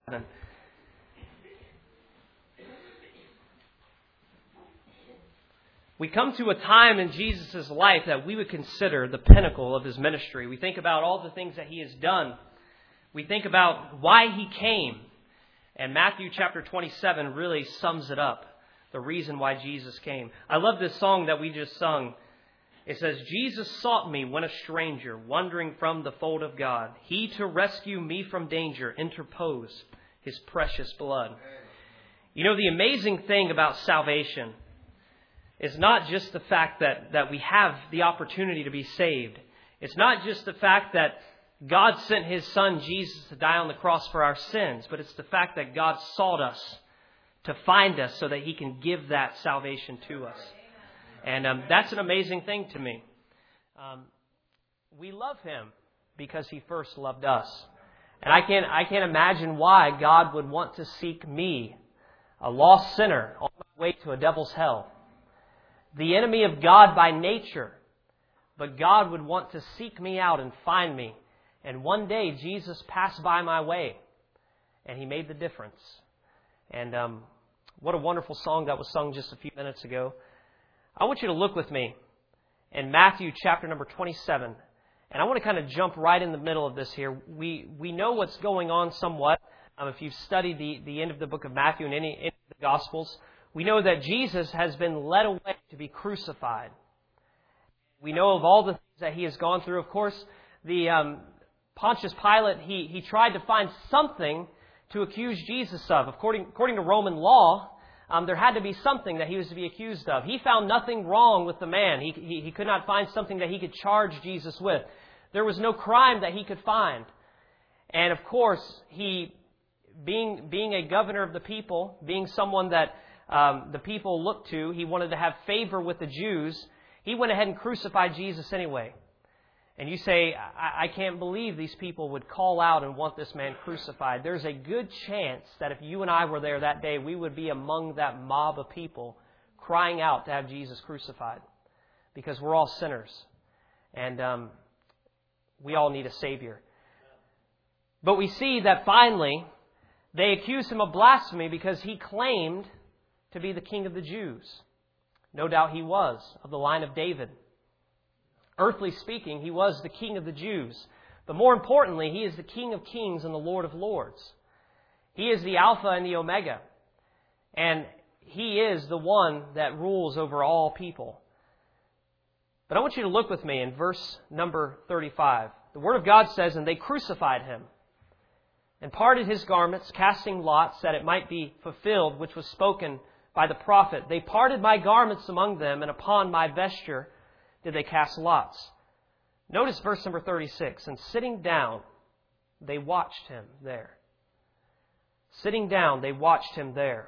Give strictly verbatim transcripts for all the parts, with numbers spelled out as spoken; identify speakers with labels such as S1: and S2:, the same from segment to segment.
S1: We come to a time in Jesus' life that we would consider the pinnacle of His ministry. We think about all the things that He has done. We think about why He came. And Matthew chapter twenty-seven really sums it up, the reason why Jesus came. I love this song that we just sung. It says, Jesus sought me when a stranger, wandering from the fold of God. He to rescue me from danger, interposed His precious blood. You know, the amazing thing about salvation is not just the fact that, that we have the opportunity to be saved. It's not just the fact that God sent His Son Jesus to die on the cross for our sins, but it's the fact that God sought us to find us so that He can give that salvation to us. And um, that's an amazing thing to me. Um, we love Him because He first loved us. And I can't, I can't imagine why God would want to seek me, a lost sinner, on my way to a devil's hell. The enemy of God by nature. But God would want to seek me out and find me. And one day Jesus passed by my way. And He made the difference. And um, what a wonderful song that was sung just a few minutes ago. I want you to look with me in Matthew chapter number twenty-seven. And I want to kind of jump right in the middle of this here. We we know what's going on somewhat. Um, if you've studied the, the end of the book of Matthew and any, any of the Gospels, we know that Jesus has been led away to be crucified. We know of all the things that He has gone through. Of course, the um, Pontius Pilate, he, he tried to find something to accuse Jesus of. According, according to Roman law, um, there had to be something that He was to be accused of. He found nothing wrong with the man. He, he, he could not find something that He could charge Jesus with. There was no crime that He could find. And of course, He, being, being a governor of the people, being someone that Um, the people looked to, He wanted to have favor with the Jews. He went ahead and crucified Jesus anyway. And you say, I, I can't believe these people would call out and want this man crucified. There's a good chance that if you and I were there that day, we would be among that mob of people crying out to have Jesus crucified. Because we're all sinners. And um, we all need a Savior. But we see that finally, they accused Him of blasphemy because He claimed to be the King of the Jews. No doubt He was, of the line of David. Earthly speaking, He was the King of the Jews. But more importantly, He is the King of Kings and the Lord of Lords. He is the Alpha and the Omega. And He is the one that rules over all people. But I want you to look with me in verse number thirty-five. The Word of God says, and they crucified Him, and parted His garments, casting lots, that it might be fulfilled, which was spoken by the prophet. They parted my garments among them, and upon my vesture did they cast lots. Notice verse number thirty-six. And sitting down, they watched Him there. Sitting down, they watched Him there.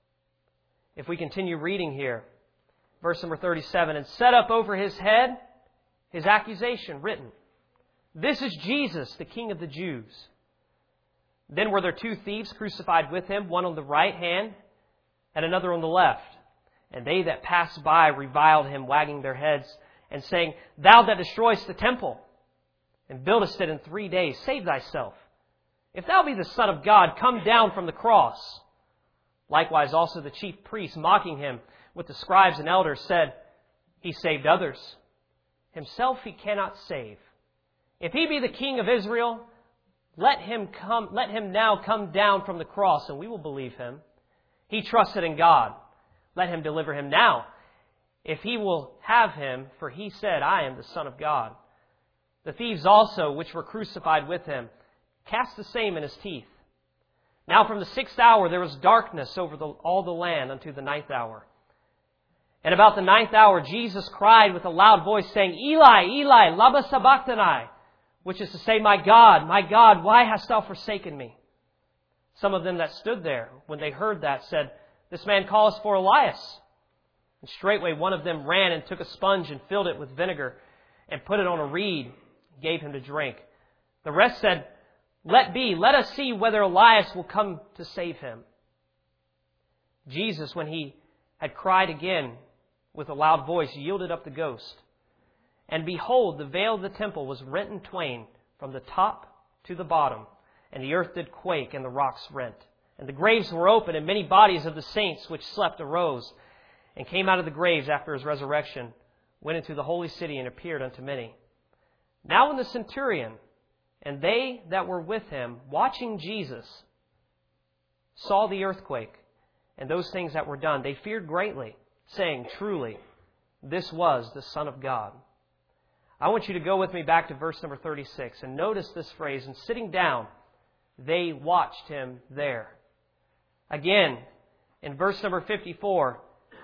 S1: If we continue reading here, verse number thirty-seven. And set up over His head His accusation written, This is Jesus, the King of the Jews. Then were there two thieves crucified with Him, one on the right hand and another on the left. And they that passed by reviled Him, wagging their heads, and saying, Thou that destroyest the temple, and buildest it in three days, save thyself. If thou be the Son of God, come down from the cross. Likewise also the chief priests, mocking Him with the scribes and elders, said, He saved others. Himself He cannot save. If He be the King of Israel, Let him come. Let him now come down from the cross, and we will believe him. He trusted in God. Let Him deliver him now, if He will have him, for He said, I am the Son of God. The thieves also, which were crucified with Him, cast the same in His teeth. Now from the sixth hour there was darkness over the, all the land unto the ninth hour. And about the ninth hour Jesus cried with a loud voice, saying, Eli, Eli, lama sabachthani, which is to say, My God, my God, why hast Thou forsaken me? Some of them that stood there, when they heard that, said, This man calleth for Elias. And straightway one of them ran and took a sponge and filled it with vinegar and put it on a reed, and gave him to drink. The rest said, Let be, let us see whether Elias will come to save him. Jesus, when He had cried again with a loud voice, yielded up the ghost. And behold, the veil of the temple was rent in twain from the top to the bottom, And the earth did quake, and the rocks rent. And the graves were opened, and many bodies of the saints which slept arose, and came out of the graves after his resurrection, went into the holy city, and appeared unto many. Now when the centurion and they that were with him, watching Jesus, saw the earthquake and those things that were done, they feared greatly, saying, Truly, this was the Son of God. I want you to go with me back to verse number thirty-six and notice this phrase, and sitting down, they watched him there. Again, in verse number fifty-four,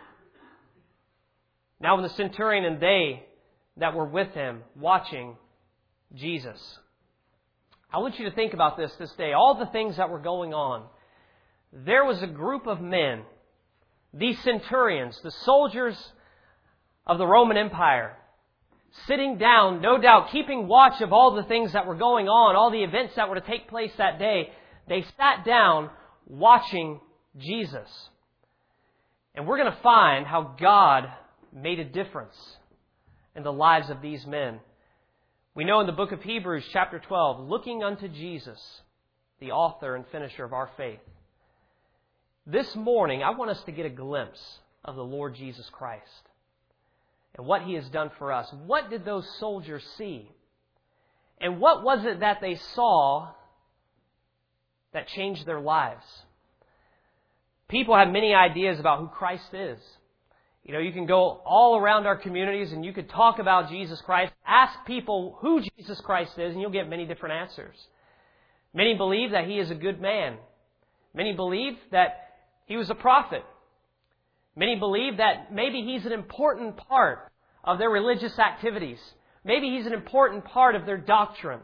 S1: now when the centurion and they that were with him, watching Jesus. I want you to think about this this day. All the things that were going on. There was a group of men, these centurions, the soldiers of the Roman Empire, sitting down, no doubt, keeping watch of all the things that were going on, all the events that were to take place that day. They sat down watching Jesus. And we're going to find how God made a difference in the lives of these men. We know in the book of Hebrews, chapter twelve, looking unto Jesus, the author and finisher of our faith. This morning, I want us to get a glimpse of the Lord Jesus Christ and what He has done for us. What did those soldiers see? And what was it that they saw that changed their lives? People have many ideas about who Christ is. You know, you can go all around our communities and you could talk about Jesus Christ. Ask people who Jesus Christ is and you'll get many different answers. Many believe that He is a good man. Many believe that He was a prophet. Many believe that maybe He's an important part of their religious activities. Maybe He's an important part of their doctrine.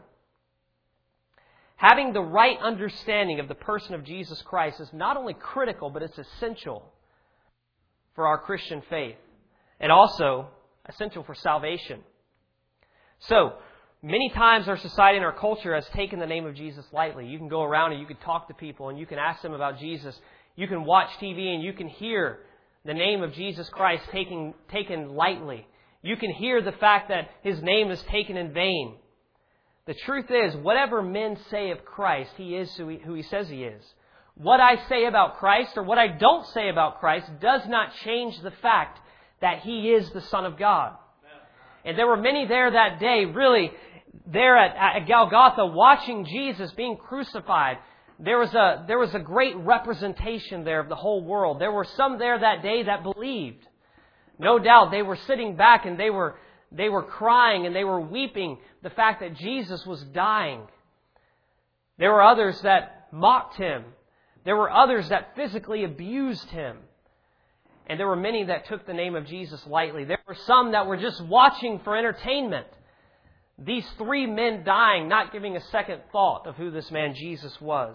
S1: Having the right understanding of the person of Jesus Christ is not only critical, but it's essential for our Christian faith, and also essential for salvation. So, many times our society and our culture has taken the name of Jesus lightly. You can go around and you can talk to people and you can ask them about Jesus. You can watch T V and you can hear the name of Jesus Christ taken, taken lightly. You can hear the fact that His name is taken in vain. The truth is, whatever men say of Christ, He is who He, who he says He is. What I say about Christ or what I don't say about Christ does not change the fact that He is the Son of God. And there were many there that day, really, there at, at Golgotha, watching Jesus being crucified. There was a there was a great representation there of the whole world. There were some there that day that believed. No doubt they were sitting back and they were they were crying and they were weeping the fact that Jesus was dying. There were others that mocked Him. There were others that physically abused Him. And there were many that took the name of Jesus lightly. There were some that were just watching for entertainment. These three men dying, not giving a second thought of who this man Jesus was.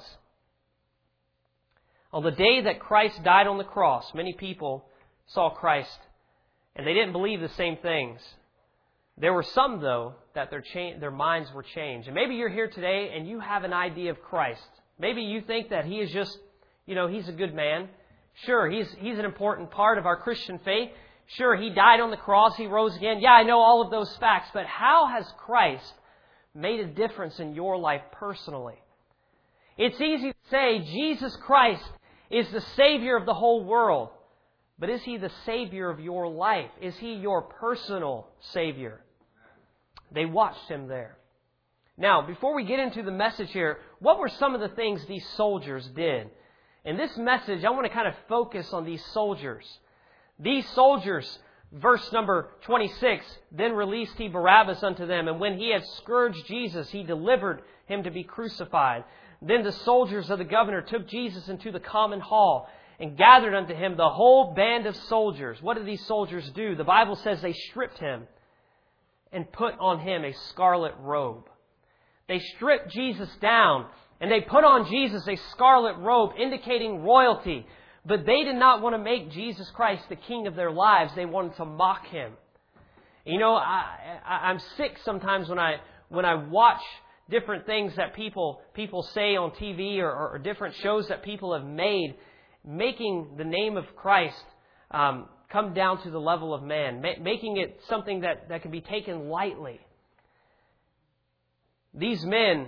S1: On the day that Christ died on the cross, many people saw Christ and they didn't believe the same things. There were some, though, that their cha- their minds were changed. And maybe you're here today and you have an idea of Christ. Maybe you think that He is just, you know, He's a good man. Sure, He's He's an important part of our Christian faith. Sure, He died on the cross, He rose again. Yeah, I know all of those facts. But how has Christ made a difference in your life personally? It's easy to say Jesus Christ is the Savior of the whole world. But is He the Savior of your life? Is He your personal Savior? They watched Him there. Now, before we get into the message here, what were some of the things these soldiers did? In this message, I want to kind of focus on these soldiers. These soldiers, verse number twenty-six, then released He Barabbas unto them, and when he had scourged Jesus, He delivered Him to be crucified. Then the soldiers of the governor took Jesus into the common hall, and gathered unto Him the whole band of soldiers. What did these soldiers do? The Bible says they stripped Him and put on Him a scarlet robe. They stripped Jesus down and they put on Jesus a scarlet robe indicating royalty. But they did not want to make Jesus Christ the King of their lives. They wanted to mock Him. You know, I, I, I'm sick sometimes when I when I watch different things that people people say on T V or, or different shows that people have made, making the name of Christ um, come down to the level of man, ma- making it something that, that can be taken lightly. These men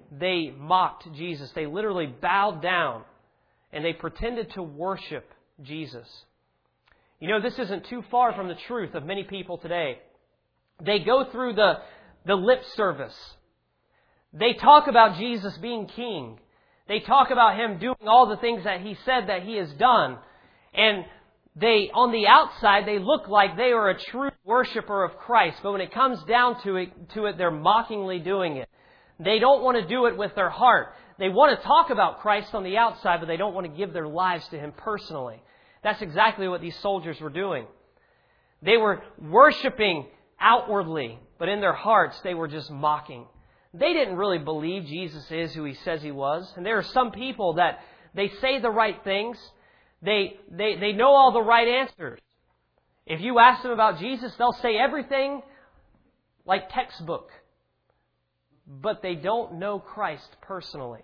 S1: they mocked Jesus. They literally bowed down and they pretended to worship Jesus. You know, this isn't too far from the truth of many people today. They go through the, the lip service. They talk about Jesus being king. They talk about Him doing all the things that He said that He has done. And they, on the outside, they look like they are a true worshiper of Christ. But when it comes down to it, to it, they're mockingly doing it. They don't want to do it with their heart. They want to talk about Christ on the outside, but they don't want to give their lives to Him personally. That's exactly what these soldiers were doing. They were worshiping outwardly, but in their hearts, they were just mocking. They didn't really believe Jesus is who He says He was. And there are some people that they say the right things. They, they, they know all the right answers. If you ask them about Jesus, they'll say everything like textbook. But they don't know Christ personally.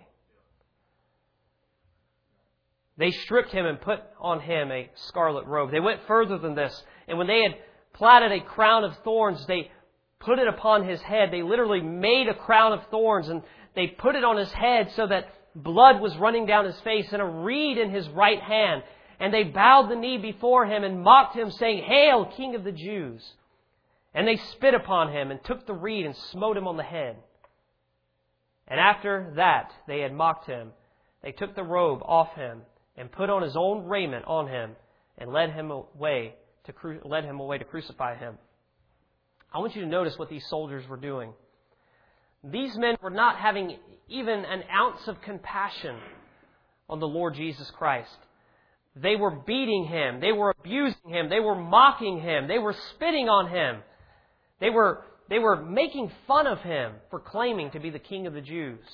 S1: They stripped Him and put on Him a scarlet robe. They went further than this. And when they had plaited a crown of thorns, they put it upon His head. They literally made a crown of thorns and they put it on His head so that blood was running down His face and a reed in His right hand. And they bowed the knee before Him and mocked Him, saying, "Hail, King of the Jews!" And they spit upon Him and took the reed and smote Him on the head. And after that they had mocked Him, they took the robe off Him and put on His own raiment on Him and led Him away to cru- led Him away to crucify Him. I want you to notice what these soldiers were doing. These men were not having even an ounce of compassion on the Lord Jesus Christ. They were beating Him. They were abusing Him. They were mocking Him. They were spitting on Him. They were, they were making fun of Him for claiming to be the King of the Jews.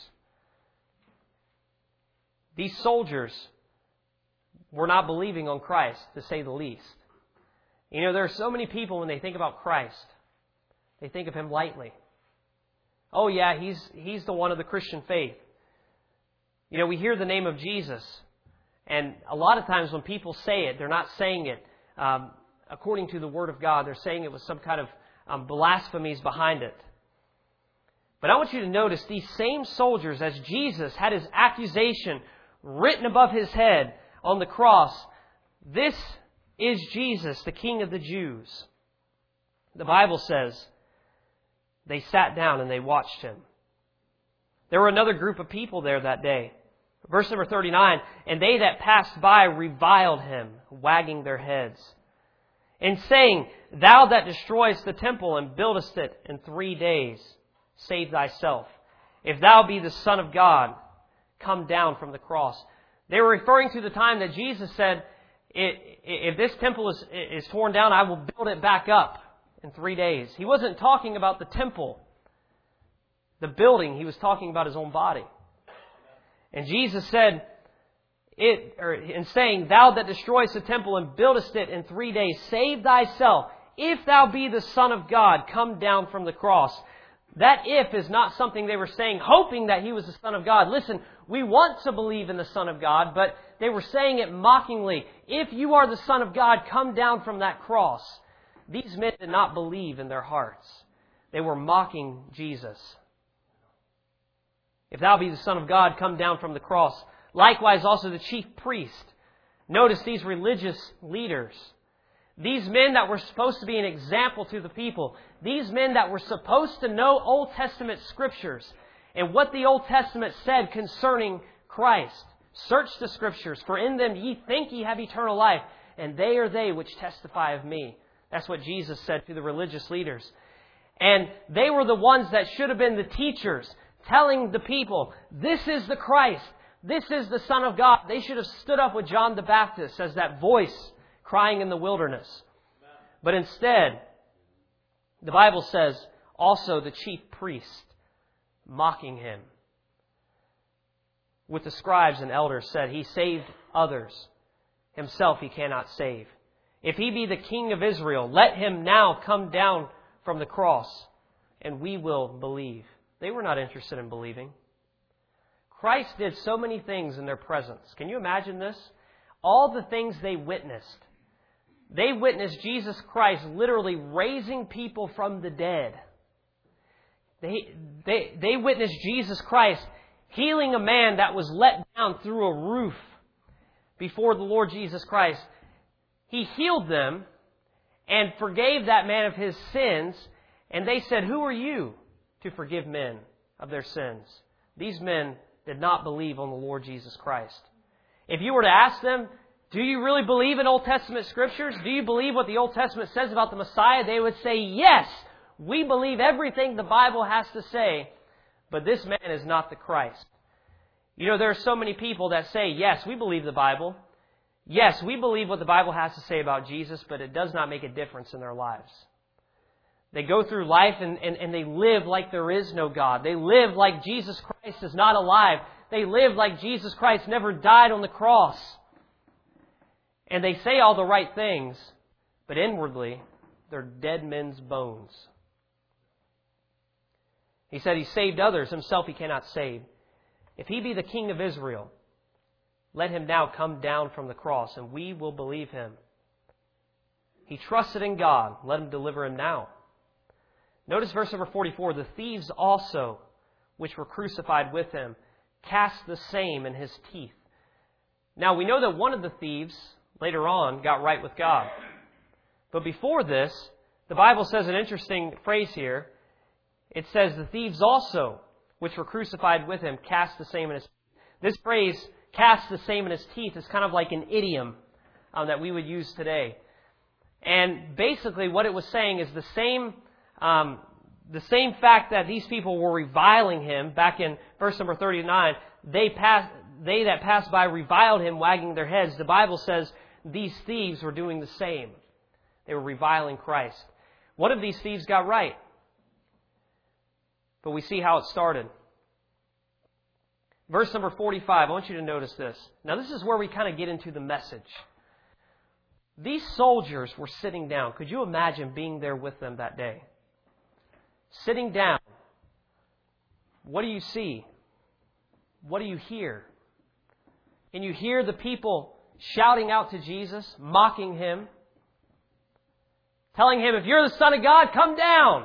S1: These soldiers were not believing on Christ, to say the least. You know, there are so many people when they think about Christ, they think of Him lightly. Oh yeah, he's he's the one of the Christian faith. You know, we hear the name of Jesus, and a lot of times when people say it, they're not saying it um, according to the Word of God. They're saying it with some kind of um, blasphemies behind it. But I want you to notice these same soldiers, as Jesus had His accusation written above His head on the cross, "This is Jesus, the King of the Jews." The Bible says they sat down and they watched Him. There were another group of people there that day. Verse number thirty-nine, "And they that passed by reviled Him, wagging their heads, and saying, Thou that destroyest the temple and buildest it in three days, save thyself. If thou be the Son of God, come down from the cross." They were referring to the time that Jesus said, "If this temple is, is torn down, I will build it back up in three days." He wasn't talking about the temple, the building. He was talking about His own body. And Jesus said, it, or, in saying, "Thou that destroyest the temple and buildest it in three days, save thyself. If thou be the Son of God, come down from the cross." That "if" is not something they were saying, hoping that He was the Son of God. Listen, we want to believe in the Son of God, but they were saying it mockingly. If you are the Son of God, come down from that cross. These men did not believe in their hearts. They were mocking Jesus. "If thou be the Son of God, come down from the cross." Likewise, also the chief priest. Notice these religious leaders. These men that were supposed to be an example to the people. These men that were supposed to know Old Testament Scriptures and what the Old Testament said concerning Christ. "Search the Scriptures, for in them ye think ye have eternal life, and they are they which testify of me." That's what Jesus said to the religious leaders. And they were the ones that should have been the teachers, telling the people, "This is the Christ. This is the Son of God." They should have stood up with John the Baptist as that voice crying in the wilderness. But instead, the Bible says, also the chief priest mocking Him. With the scribes and elders said, "He saved others. Himself He cannot save. If He be the King of Israel, let Him now come down from the cross, and we will believe." They were not interested in believing. Christ did so many things in their presence. Can you imagine this? All the things they witnessed. They witnessed Jesus Christ literally raising people from the dead. They, they, they witnessed Jesus Christ healing a man that was let down through a roof before the Lord Jesus Christ. He healed them and forgave that man of his sins. And they said, "Who are you to forgive men of their sins?" These men did not believe on the Lord Jesus Christ. If you were to ask them, "Do you really believe in Old Testament Scriptures? Do you believe what the Old Testament says about the Messiah?" They would say, "Yes, we believe everything the Bible has to say, but this man is not the Christ." You know, there are so many people that say, "Yes, we believe the Bible. Yes, we believe what the Bible has to say about Jesus," but it does not make a difference in their lives. They go through life and, and, and they live like there is no God. They live like Jesus Christ is not alive. They live like Jesus Christ never died on the cross. And they say all the right things, but inwardly, they're dead men's bones. He said He saved others, Himself He cannot save. If He be the King of Israel, let Him now come down from the cross, and we will believe Him. He trusted in God. Let Him deliver him now. Notice verse number forty-four. The thieves also, which were crucified with Him, cast the same in His teeth. Now, we know that one of the thieves, later on, got right with God. But before this, the Bible says an interesting phrase here. It says, the thieves also, which were crucified with Him, cast the same in His teeth. This phrase, cast the same in His teeth, is kind of like an idiom um, that we would use today. And basically what it was saying is the same um, the same fact that these people were reviling Him. Back in verse number thirty-nine, they passed, they that passed by reviled Him, wagging their heads. The Bible says these thieves were doing the same. They were reviling Christ. One of these thieves got right. But we see how it started. Verse number forty-five, I want you to notice this. Now this is where we kind of get into the message. These soldiers were sitting down. Could you imagine being there with them that day? Sitting down. What do you see? What do you hear? Can you hear the people shouting out to Jesus, mocking Him, telling Him, "If you're the Son of God, come down"?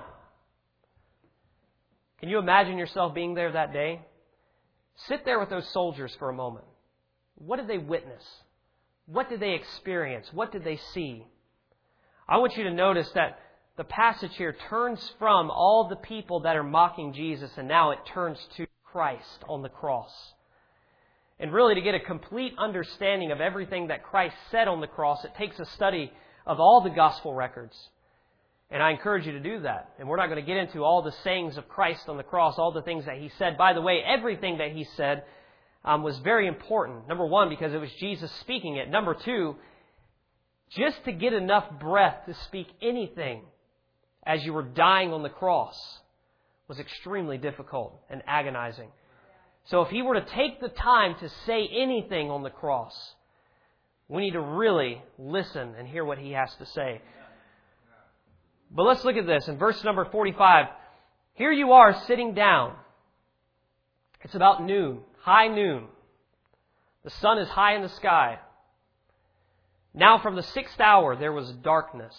S1: Can you imagine yourself being there that day? Sit there with those soldiers for a moment. What did they witness? What did they experience? What did they see? I want you to notice that the passage here turns from all the people that are mocking Jesus, and now it turns to Christ on the cross. And really, to get a complete understanding of everything that Christ said on the cross, it takes a study of all the gospel records. And I encourage you to do that. And we're not going to get into all the sayings of Christ on the cross, all the things that He said. By the way, everything that He said um, was very important. Number one, because it was Jesus speaking it. Number two, just to get enough breath to speak anything as you were dying on the cross was extremely difficult and agonizing. So if He were to take the time to say anything on the cross, we need to really listen and hear what He has to say. But let's look at this. In verse number forty-five, here you are sitting down. It's about noon, high noon. The sun is high in the sky. Now from the sixth hour there was darkness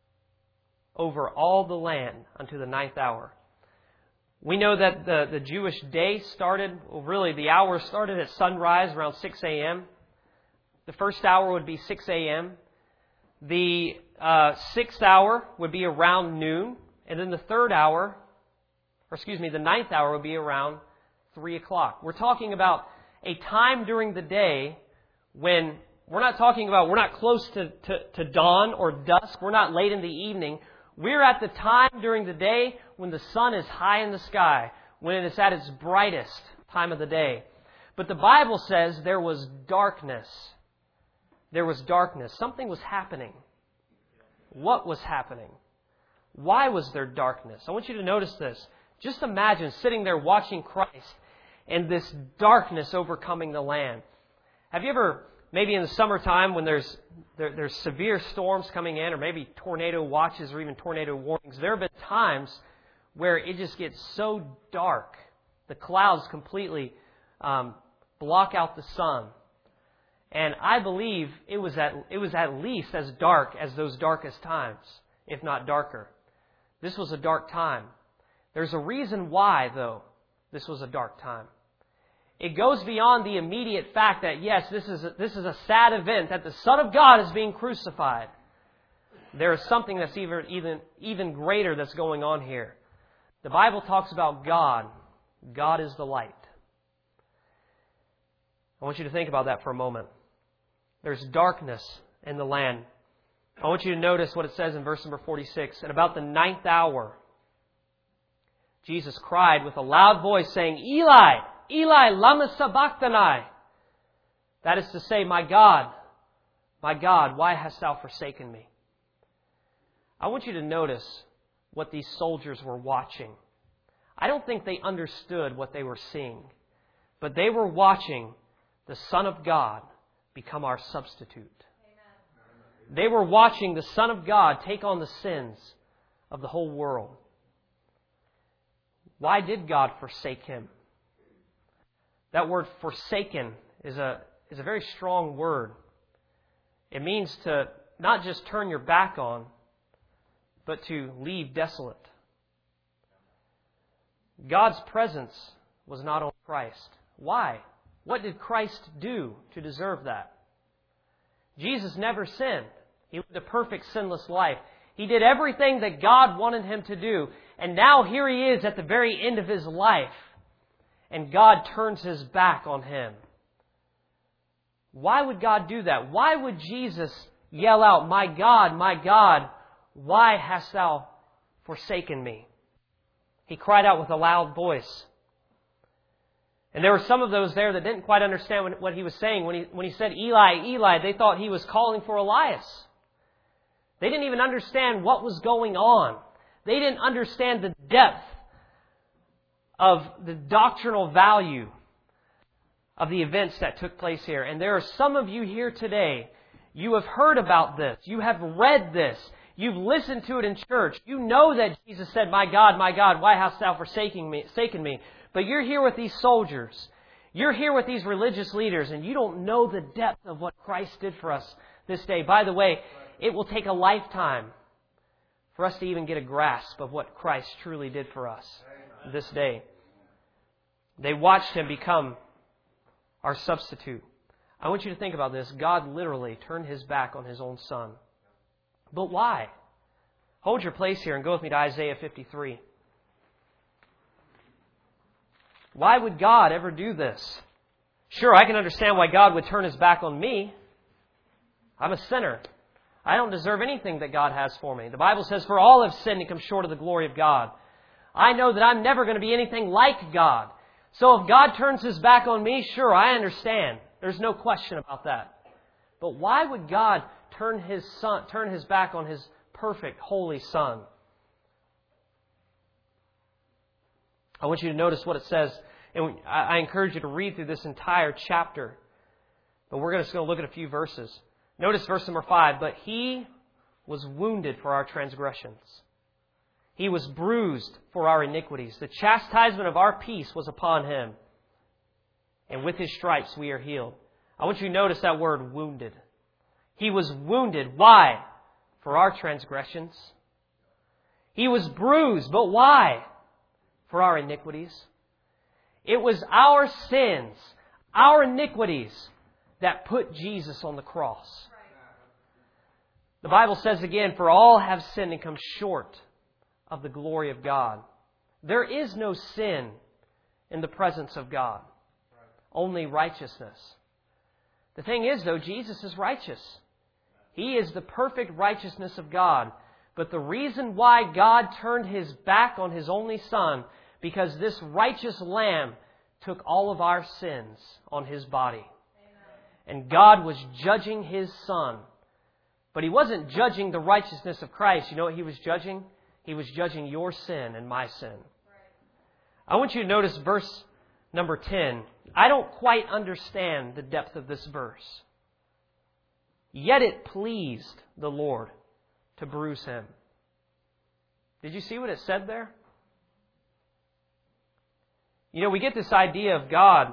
S1: over all the land unto the ninth hour. We know that the, the Jewish day started, well, really the hour started at sunrise around six a.m. The first hour would be six a.m. The uh, sixth hour would be around noon. And then the third hour, or excuse me, the ninth hour would be around three o'clock. We're talking about a time during the day when we're not talking about, we're not close to, to, to dawn or dusk. We're not late in the evening. We're at the time during the day when the sun is high in the sky, when it is at its brightest time of the day. But the Bible says there was darkness. There was darkness. Something was happening. What was happening? Why was there darkness? I want you to notice this. Just imagine sitting there watching Christ and this darkness overcoming the land. Have you ever, maybe in the summertime when there's there, there's severe storms coming in, or maybe tornado watches or even tornado warnings, there have been times where it just gets so dark. The clouds completely um, block out the sun. And I believe it was at it was at least as dark as those darkest times, if not darker. This was a dark time. There's a reason why, though, this was a dark time. It goes beyond the immediate fact that, yes, this is a, this is a sad event, that the Son of God is being crucified. There is something that's even, even, even greater that's going on here. The Bible talks about God. God is the light. I want you to think about that for a moment. There's darkness in the land. I want you to notice what it says in verse number forty-six. At about the ninth hour, Jesus cried with a loud voice, saying, Eli, Eli, lama sabachthani. That is to say, my God, my God, why hast thou forsaken me? I want you to notice what these soldiers were watching. I don't think they understood what they were seeing, but they were watching the Son of God become our substitute. Amen. They were watching the Son of God take on the sins of the whole world. Why did God forsake Him? That word forsaken is a, is a very strong word. It means to not just turn your back on, but to leave desolate. God's presence was not on Christ. Why? What did Christ do to deserve that? Jesus never sinned. He lived a perfect sinless life. He did everything that God wanted Him to do. And now here He is at the very end of His life. And God turns His back on Him. Why would God do that? Why would Jesus yell out, my God, my God, why hast thou forsaken me? He cried out with a loud voice. And there were some of those there that didn't quite understand what he was saying. When he, when he said, Eli, Eli, they thought He was calling for Elias. They didn't even understand what was going on. They didn't understand the depth of the doctrinal value of the events that took place here. And there are some of you here today, you have heard about this. You have read this. You've listened to it in church. You know that Jesus said, my God, my God, why hast thou forsaken me? Forsaken me? But you're here with these soldiers. You're here with these religious leaders, and you don't know the depth of what Christ did for us this day. By the way, it will take a lifetime for us to even get a grasp of what Christ truly did for us this day. They watched Him become our substitute. I want you to think about this. God literally turned His back on His own Son. But why? Hold your place here and go with me to Isaiah fifty-three. Why would God ever do this? Sure, I can understand why God would turn His back on me. I'm a sinner. I don't deserve anything that God has for me. The Bible says, for all have sinned and come short of the glory of God. I know that I'm never going to be anything like God. So if God turns His back on me, sure, I understand. There's no question about that. But why would God turn His son, turn His back on His perfect, holy Son? I want you to notice what it says. And I encourage you to read through this entire chapter. But we're just going to look at a few verses. Notice verse number five. But He was wounded for our transgressions. He was bruised for our iniquities. The chastisement of our peace was upon Him. And with His stripes we are healed. I want you to notice that word, wounded. He was wounded. Why? For our transgressions. He was bruised. But why? For our iniquities. It was our sins, our iniquities, that put Jesus on the cross. The Bible says again, for all have sinned and come short of the glory of God. There is no sin in the presence of God. Only righteousness. The thing is, though, Jesus is righteous. He is the perfect righteousness of God. But the reason why God turned His back on His only Son, because this righteous Lamb took all of our sins on His body. Amen. And God was judging His Son. But He wasn't judging the righteousness of Christ. You know what He was judging? He was judging your sin and my sin. Right. I want you to notice verse number ten. I don't quite understand the depth of this verse. Yet it pleased the Lord to bruise Him. Did you see what it said there? You know, we get this idea of God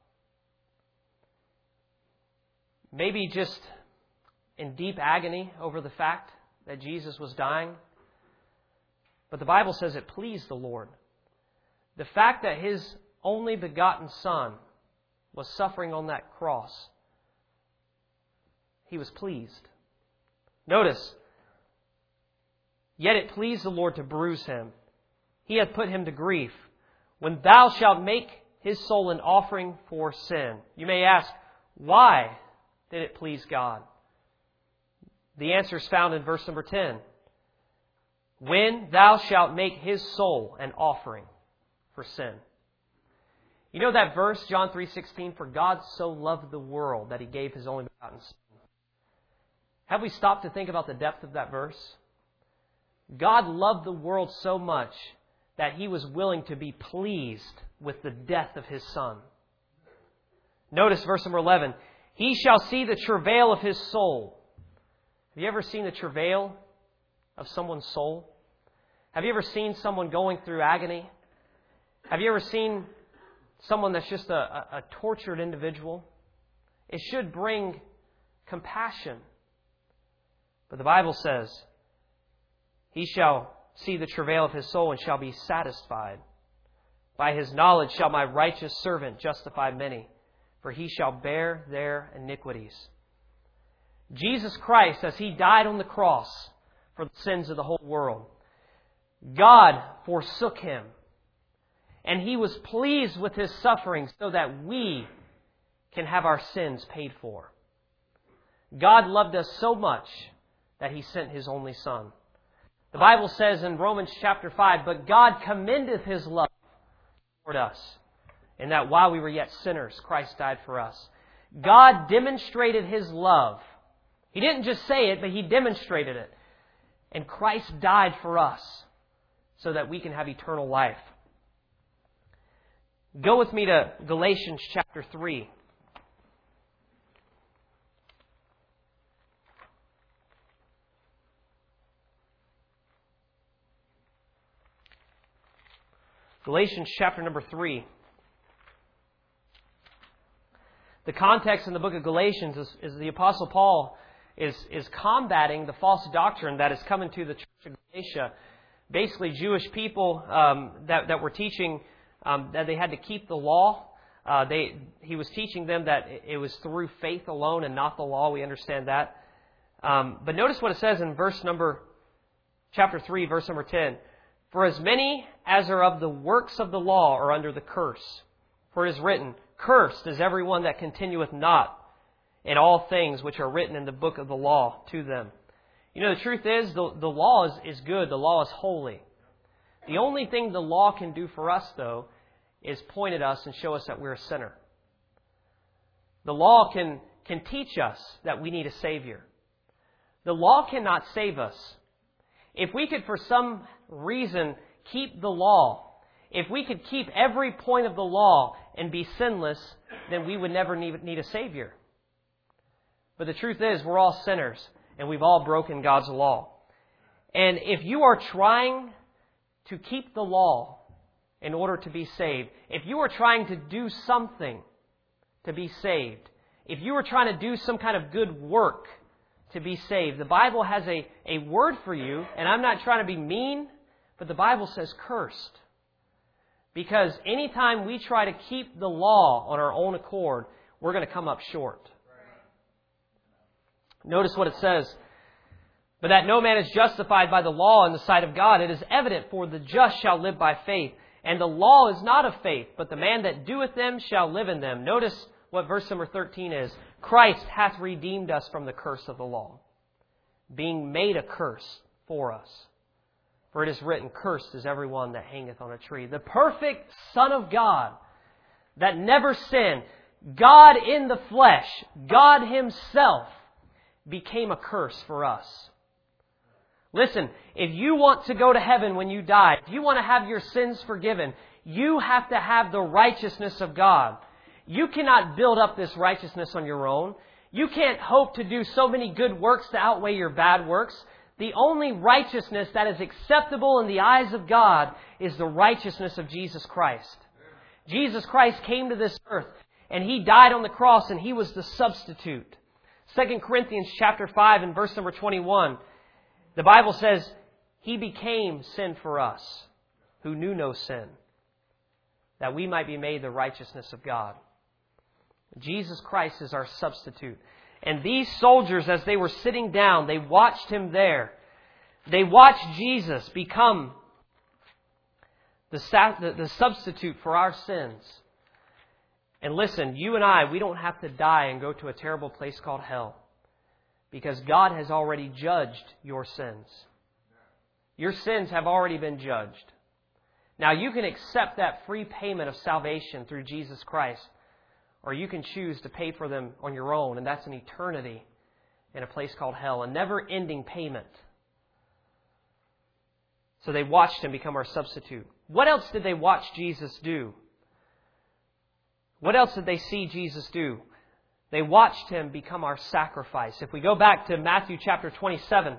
S1: maybe just in deep agony over the fact that Jesus was dying. But the Bible says it pleased the Lord. The fact that His only begotten Son was suffering on that cross, He was pleased. Notice, yet it pleased the Lord to bruise Him. He hath put Him to grief. When thou shalt make His soul an offering for sin. You may ask, why did it please God? The answer is found in verse number ten. When thou shalt make His soul an offering for sin. You know that verse, John three sixteen, for God so loved the world that He gave His only begotten Son. Have we stopped to think about the depth of that verse? God loved the world so much that He was willing to be pleased with the death of His Son. Notice verse number eleven. He shall see the travail of His soul. Have you ever seen the travail of someone's soul? Have you ever seen someone going through agony? Have you ever seen someone that's just a, a, a tortured individual? It should bring compassion. But the Bible says, He shall see the travail of His soul and shall be satisfied. By His knowledge shall my righteous servant justify many, for he shall bear their iniquities. Jesus Christ, as He died on the cross for the sins of the whole world, God forsook Him. And He was pleased with His suffering so that we can have our sins paid for. God loved us so much that He sent His only Son. The Bible says in Romans chapter five, but God commendeth His love toward us, in that while we were yet sinners, Christ died for us. God demonstrated His love. He didn't just say it, but He demonstrated it. And Christ died for us so that we can have eternal life. Go with me to Galatians chapter three. Galatians chapter number three. The context in the book of Galatians is, is the Apostle Paul is, is combating the false doctrine that is coming to the church of Galatia. Basically, Jewish people um, that, that were teaching um, that they had to keep the law. Uh, they, he was teaching them that it was through faith alone and not the law. We understand that. Um, but notice what it says in verse number, chapter three, verse number ten. For as many as are of the works of the law are under the curse. For it is written, cursed is everyone that continueth not in all things which are written in the book of the law to them. You know, the truth is, the, the law is, is good. The law is holy. The only thing the law can do for us, though, is point at us and show us that we're a sinner. The law can, can teach us that we need a Savior. The law cannot save us. If we could, for some reason, keep the law, if we could keep every point of the law and be sinless, then we would never need, need a Savior. But the truth is, we're all sinners, and we've all broken God's law. And if you are trying to keep the law in order to be saved, if you are trying to do something to be saved, if you are trying to do some kind of good work to be saved, the Bible has a, a word for you, and I'm not trying to be mean, but the Bible says cursed. Because anytime we try to keep the law on our own accord, we're going to come up short. Notice what it says. But that no man is justified by the law in the sight of God, it is evident, for the just shall live by faith. And the law is not of faith, but the man that doeth them shall live in them. Notice what verse number thirteen is. Christ hath redeemed us from the curse of the law, being made a curse for us. For it is written, cursed is everyone that hangeth on a tree. The perfect Son of God that never sinned, God in the flesh, God Himself, became a curse for us. Listen, if you want to go to heaven when you die, if you want to have your sins forgiven, you have to have the righteousness of God. You cannot build up this righteousness on your own. You can't hope to do so many good works to outweigh your bad works. The only righteousness that is acceptable in the eyes of God is the righteousness of Jesus Christ. Jesus Christ came to this earth and He died on the cross and He was the substitute. Second Corinthians chapter five and verse number twenty-one. The Bible says, He became sin for us who knew no sin, that we might be made the righteousness of God. Jesus Christ is our substitute. And these soldiers, as they were sitting down, they watched Him there. They watched Jesus become the, the, the substitute for our sins. And listen, you and I, we don't have to die and go to a terrible place called hell, because God has already judged your sins. Your sins have already been judged. Now, you can accept that free payment of salvation through Jesus Christ, or you can choose to pay for them on your own, and that's an eternity in a place called hell, a never-ending payment. So they watched Him become our substitute. What else did they watch Jesus do? What else did they see Jesus do? They watched Him become our sacrifice. If we go back to Matthew chapter twenty-seven,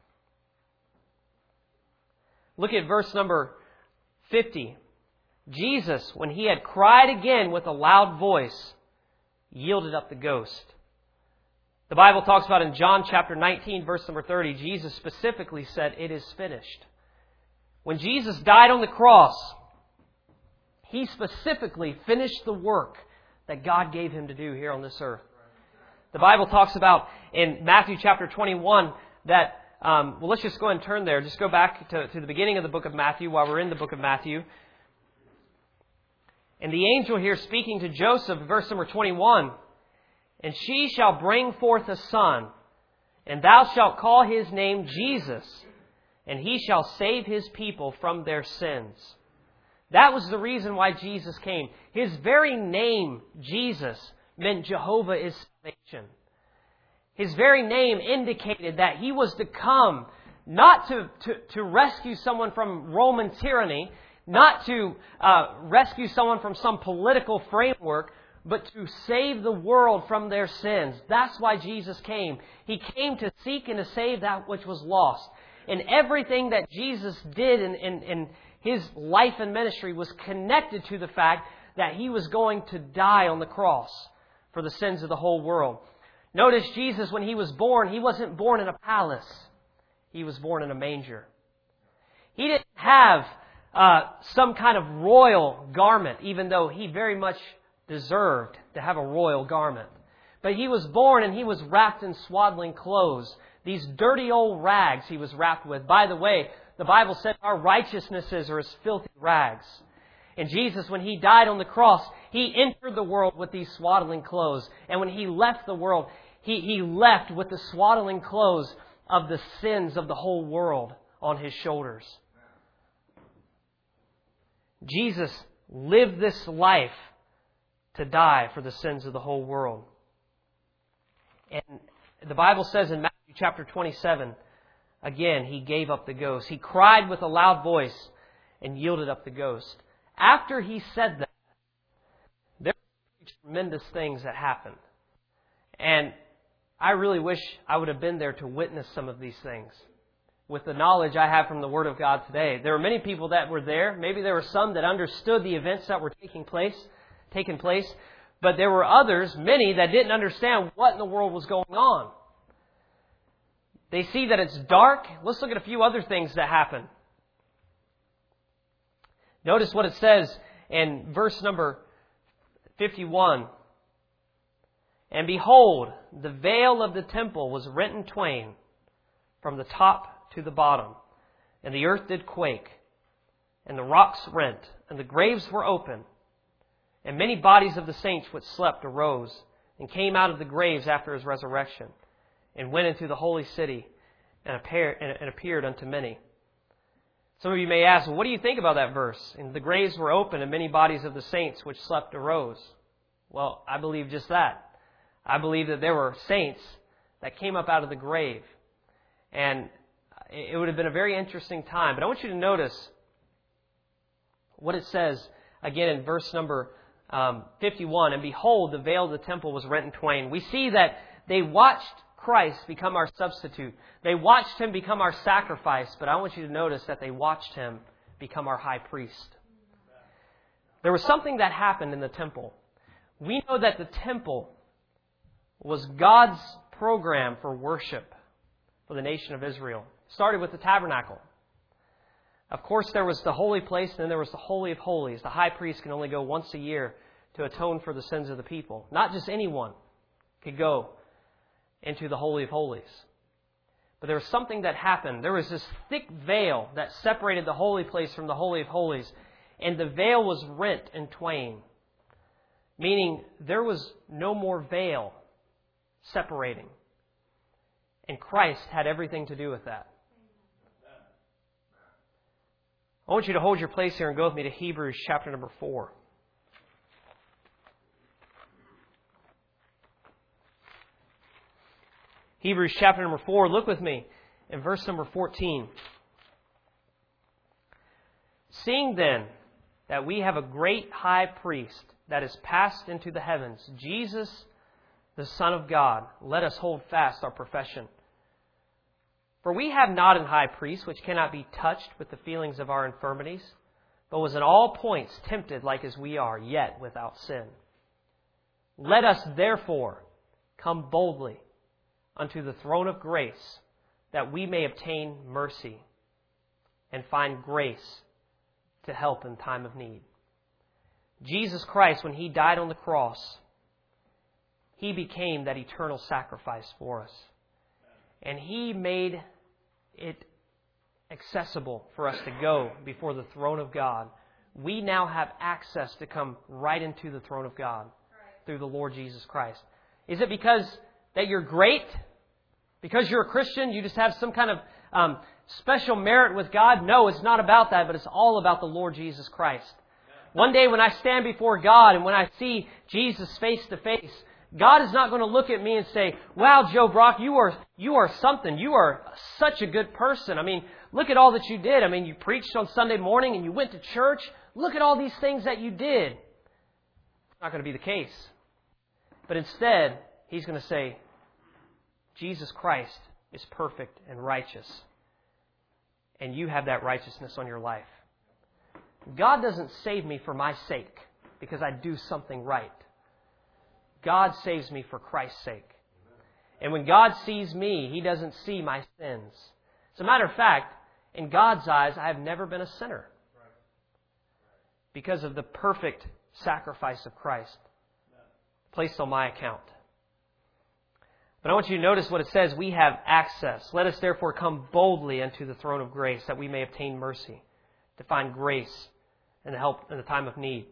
S1: look at verse number fifty. Jesus, when He had cried again with a loud voice, yielded up the ghost. The Bible talks about in John chapter nineteen, verse number thirty, Jesus specifically said, "It is finished." When Jesus died on the cross, He specifically finished the work that God gave Him to do here on this earth. The Bible talks about in Matthew chapter twenty-one that, um, well, let's just go ahead and turn there. Just go back to, to the beginning of the book of Matthew while we're in the book of Matthew. And the angel here speaking to Joseph, verse number twenty-one, "And she shall bring forth a son, and thou shalt call his name Jesus, and he shall save his people from their sins." That was the reason why Jesus came. His very name, Jesus, meant Jehovah is salvation. His very name indicated that He was to come not to, to, to rescue someone from Roman tyranny, not to uh, rescue someone from some political framework, but to save the world from their sins. That's why Jesus came. He came to seek and to save that which was lost. And everything that Jesus did in, in, in His life and ministry was connected to the fact that He was going to die on the cross for the sins of the whole world. Notice Jesus, when He was born, He wasn't born in a palace. He was born in a manger. He didn't have uh, some kind of royal garment, even though He very much deserved to have a royal garment. But He was born and He was wrapped in swaddling clothes. These dirty old rags He was wrapped with. By the way, the Bible said our righteousnesses are as filthy rags. And Jesus, when He died on the cross, He entered the world with these swaddling clothes. And when He left the world, He, he left with the swaddling clothes of the sins of the whole world on His shoulders. Jesus lived this life to die for the sins of the whole world. And the Bible says in Matthew chapter twenty-seven, again, He gave up the ghost. He cried with a loud voice and yielded up the ghost. After He said that, there were tremendous things that happened. And I really wish I would have been there to witness some of these things. With the knowledge I have from the Word of God today, there were many people that were there. Maybe there were some that understood the events that were taking place, taking place. But there were others, many, that didn't understand what in the world was going on. They see that it's dark. Let's look at a few other things that happen. Notice what it says in verse number fifty-one. "And behold, the veil of the temple was rent in twain from the top to the bottom, and the earth did quake, and the rocks rent, and the graves were open. And many bodies of the saints which slept arose, and came out of the graves after His resurrection, and went into the holy city, and appeared, and appeared unto many." Some of you may ask, well, what do you think about that verse? "And the graves were open, and many bodies of the saints which slept arose." Well, I believe just that. I believe that there were saints that came up out of the grave. And it would have been a very interesting time. But I want you to notice what it says again in verse number um, fifty-one. "And behold, the veil of the temple was rent in twain." We see that they watched Christ become our substitute. They watched Him become our sacrifice. But I want you to notice that they watched Him become our high priest. There was something that happened in the temple. We know that the temple was God's program for worship for the nation of Israel. It started with the tabernacle. Of course, there was the holy place, and then there was the Holy of Holies. The high priest can only go once a year to atone for the sins of the people. Not just anyone could go into the Holy of Holies. But there was something that happened. There was this thick veil that separated the holy place from the Holy of Holies. And the veil was rent in twain. Meaning there was no more veil separating. And Christ had everything to do with that. I want you to hold your place here and go with me to Hebrews chapter number four. Hebrews chapter number four. Look with me in verse number fourteen. Seeing then that we have a great high priest that is passed into the heavens, Jesus, the Son of God, let us hold fast our profession. For we have not an high priest which cannot be touched with the feelings of our infirmities, but was in all points tempted like as we are, yet without sin. Let us therefore come boldly unto the throne of grace, that we may obtain mercy and find grace to help in time of need. Jesus Christ, when He died on the cross, He became that eternal sacrifice for us. And He made it accessible for us to go before the throne of God. We now have access to come right into the throne of God through the Lord Jesus Christ. Is it because that you're great? Because you're a Christian, you just have some kind of um, special merit with God? No, it's not about that, but it's all about the Lord Jesus Christ. One day when I stand before God and when I see Jesus face to face, God is not going to look at me and say, wow, Joe Brock, you are you are something. You are such a good person. I mean, look at all that you did. I mean, you preached on Sunday morning and you went to church. Look at all these things that you did. It's not going to be the case. But instead, He's going to say, Jesus Christ is perfect and righteous. And you have that righteousness on your life. God doesn't save me for my sake because I do something right. God saves me for Christ's sake. And when God sees me, He doesn't see my sins. As a matter of fact, in God's eyes, I have never been a sinner because of the perfect sacrifice of Christ placed on my account. But I want you to notice what it says. We have access. Let us therefore come boldly into the throne of grace, that we may obtain mercy, to find grace and help in the time of need.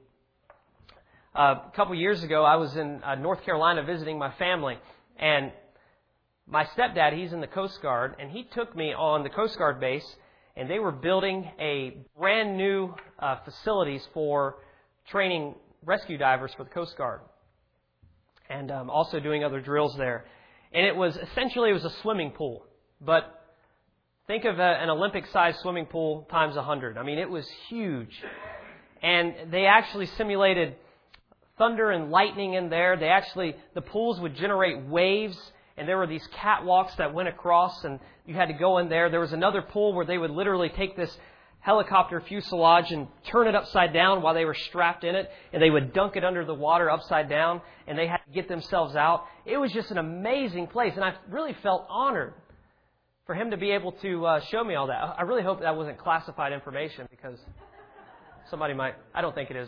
S1: Uh, a couple years ago, I was in uh, North Carolina visiting my family, and my stepdad, he's in the Coast Guard, and he took me on the Coast Guard base, and they were building a brand new uh, facilities for training rescue divers for the Coast Guard, and um, also doing other drills there. And it was essentially it was a swimming pool, but think of a, an Olympic-sized swimming pool times a hundred. I mean, it was huge, and they actually simulated thunder and lightning in there. They actually, the pools would generate waves, and there were these catwalks that went across, and you had to go in there. There was another pool where they would literally take this helicopter fuselage and turn it upside down while they were strapped in it, and they would dunk it under the water upside down, and they had to get themselves out. It was just an amazing place, and I really felt honored for him to be able to uh, show me all that. I really hope that wasn't classified information, because somebody might, I don't think it is.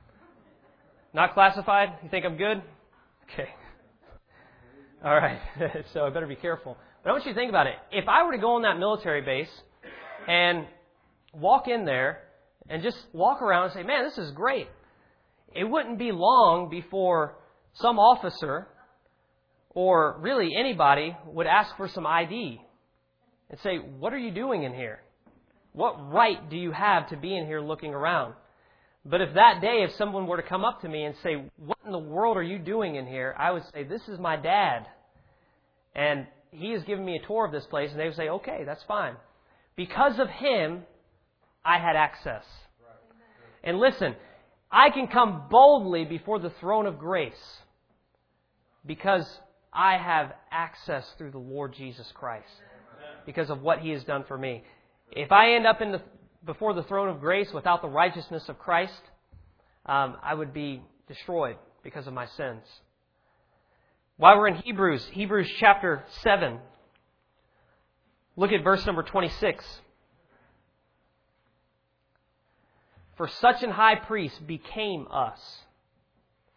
S1: Not classified? You think I'm good? Okay. All right. So I better be careful. But I want you to think about it. If I were to go on that military base and walk in there and just walk around and say, man, this is great, it wouldn't be long before some officer or really anybody would ask for some I D and say, what are you doing in here? What right do you have to be in here looking around? But if that day, if someone were to come up to me and say, what in the world are you doing in here? I would say, this is my dad. And he has given me a tour of this place. And they would say, okay, that's fine. Because of him, I had access. And listen, I can come boldly before the throne of grace because I have access through the Lord Jesus Christ because of what He has done for me. If I end up in the before the throne of grace without the righteousness of Christ, um, I would be destroyed because of my sins. While we're in Hebrews, Hebrews chapter seven, look at verse number twenty-six. For such an high priest became us,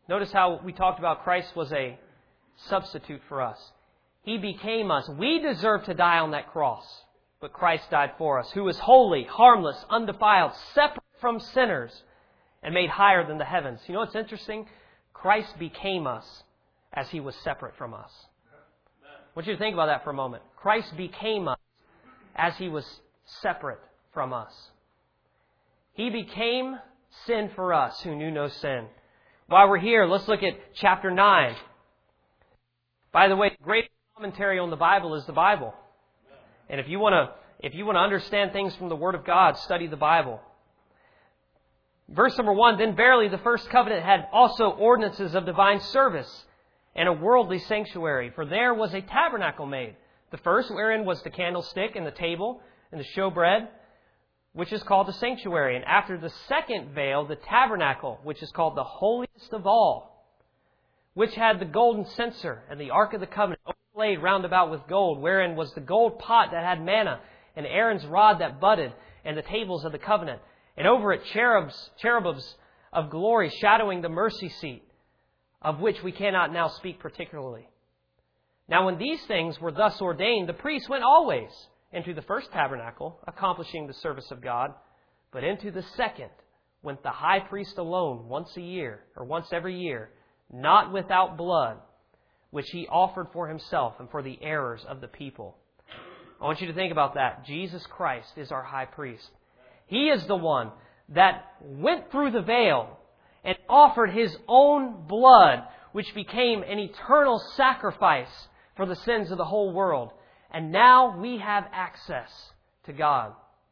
S1: Notice how we talked about Christ was a substitute for us. He became us. We deserve to die on that cross, but Christ died for us, who is holy, harmless, undefiled, separate from sinners, and made higher than the heavens. You know what's interesting? Christ became us as He was separate from us. I want you to think about that for a moment. Christ became us as He was separate from us. He became sin for us who knew no sin. While we're here, let's look at chapter nine. By the way, the greatest commentary on the Bible is the Bible. And if you want to, if you want to understand things from the Word of God, study the Bible. Verse number one, then verily the first covenant had also ordinances of divine service and a worldly sanctuary. For there was a tabernacle made. The first wherein was the candlestick and the table and the showbread, which is called the sanctuary. And after the second veil, the tabernacle, which is called the holiest of all, which had the golden censer and the ark of the covenant overlaid round about with gold, wherein was the gold pot that had manna, and Aaron's rod that budded, and the tables of the covenant. And over it cherubs, cherubims of glory shadowing the mercy seat, of which we cannot now speak particularly. Now when these things were thus ordained, the priest went always into the first tabernacle, accomplishing the service of God. But into the second went the high priest alone once a year, or once every year, not without blood, which he offered for himself and for the errors of the people. I want you to think about that. Jesus Christ is our high priest. He is the one that went through the veil and offered His own blood, which became an eternal sacrifice for the sins of the whole world. And now we have access to God.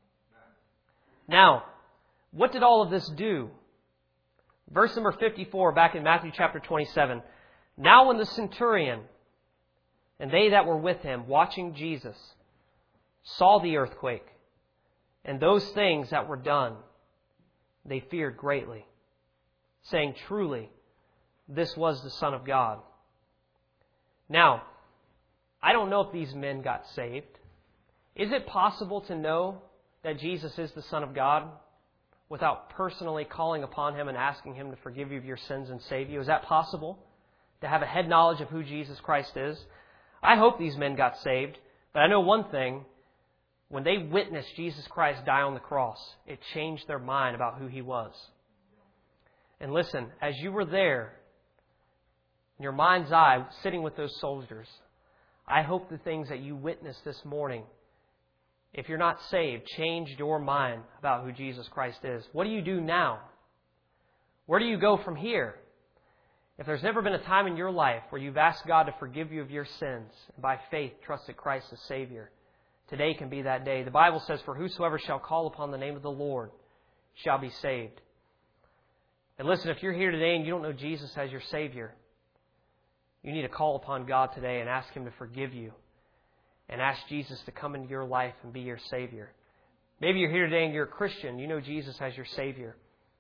S1: Now, what did all of this do? Verse number fifty-four, back in Matthew chapter twenty-seven. Now when the centurion and they that were with him, watching Jesus, saw the earthquake and those things that were done, they feared greatly, saying, truly, this was the Son of God. Now, I don't know if these men got saved. Is it possible to know that Jesus is the Son of God without personally calling upon Him and asking Him to forgive you of your sins and save you? Is that possible? To have a head knowledge of who Jesus Christ is? I hope these men got saved, but I know one thing. When they witnessed Jesus Christ die on the cross, it changed their mind about who He was. And listen, as you were there, in your mind's eye, sitting with those soldiers, I hope the things that you witnessed this morning, if you're not saved, changed your mind about who Jesus Christ is. What do you do now? Where do you go from here? If there's never been a time in your life where you've asked God to forgive you of your sins, and by faith trusted Christ as Savior, today can be that day. The Bible says, for whosoever shall call upon the name of the Lord shall be saved. And listen, if you're here today and you don't know Jesus as your Savior, you need to call upon God today and ask Him to forgive you. And ask Jesus to come into your life and be your Savior. Maybe you're here today and you're a Christian. You know Jesus as your Savior.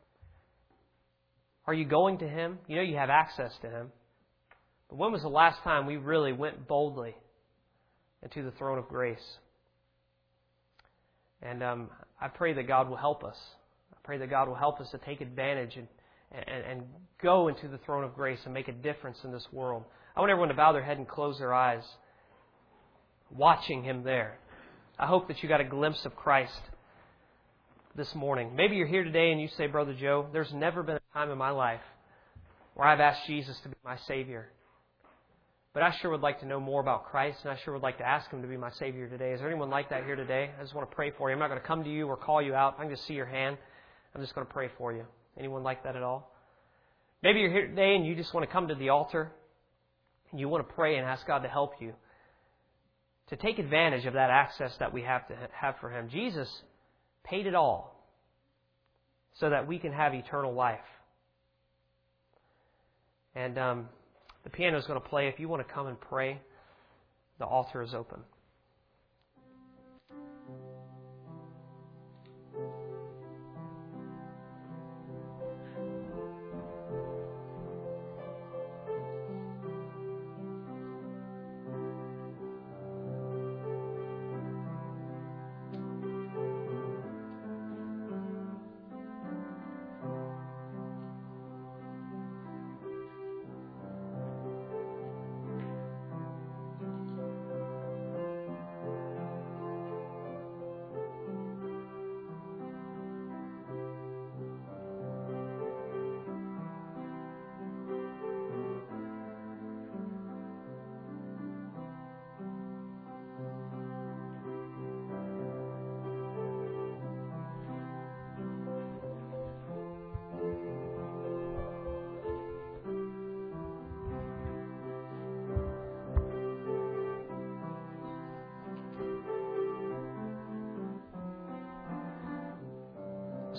S1: Are you going to Him? You know you have access to Him. But when was the last time we really went boldly into the throne of grace? And um, I pray that God will help us. I pray that God will help us to take advantage and, and, and go into the throne of grace and make a difference in this world. I want everyone to bow their head and close their eyes, watching Him there. I hope that you got a glimpse of Christ this morning. Maybe you're here today and you say, Brother Joe, there's never been a time in my life where I've asked Jesus to be my Savior. But I sure would like to know more about Christ, and I sure would like to ask Him to be my Savior today. Is there anyone like that here today? I just want to pray for you. I'm not going to come to you or call you out. I can just see your hand. I'm just going to pray for you. Anyone like that at all? Maybe you're here today and you just want to come to the altar and you want to pray and ask God to help you to take advantage of that access that we have to have for Him. Jesus paid it all so that we can have eternal life. And um, the piano is going to play. If you want to come and pray, the altar is open.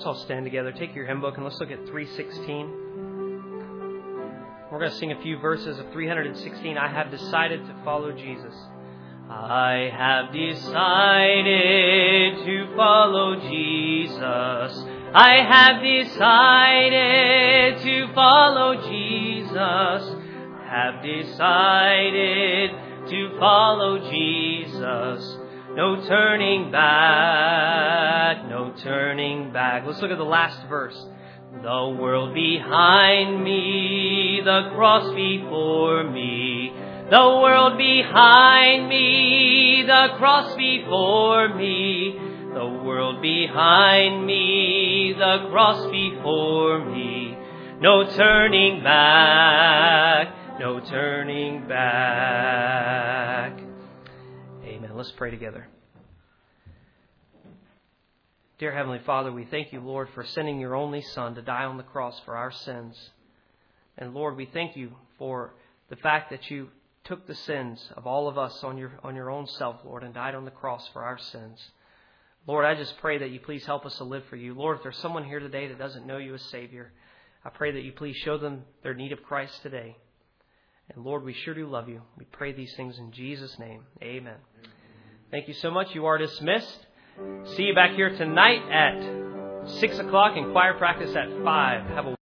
S1: Let's all stand together. Take your hymn book and let's look at three sixteen. We're going to sing a few verses of three sixteen. I have decided to follow Jesus. I have decided to follow Jesus. I have decided to follow Jesus. Have decided to follow Jesus. No turning back, no turning back. Let's look at the last verse. The world behind me, the cross before me. The world behind me, the cross before me. The world behind me, the cross before me. No turning back, no turning back. Amen. Let's pray together. Dear Heavenly Father, we thank you, Lord, for sending your only Son to die on the cross for our sins. And Lord, we thank you for the fact that you took the sins of all of us on your on your own self, Lord, and died on the cross for our sins. Lord, I just pray that you please help us to live for you. Lord, if there's someone here today that doesn't know you as Savior, I pray that you please show them their need of Christ today. And Lord, we sure do love you. We pray these things in Jesus' name. Amen. Thank you so much. You are dismissed. See you back here tonight at six o'clock and choir practice at five. Have a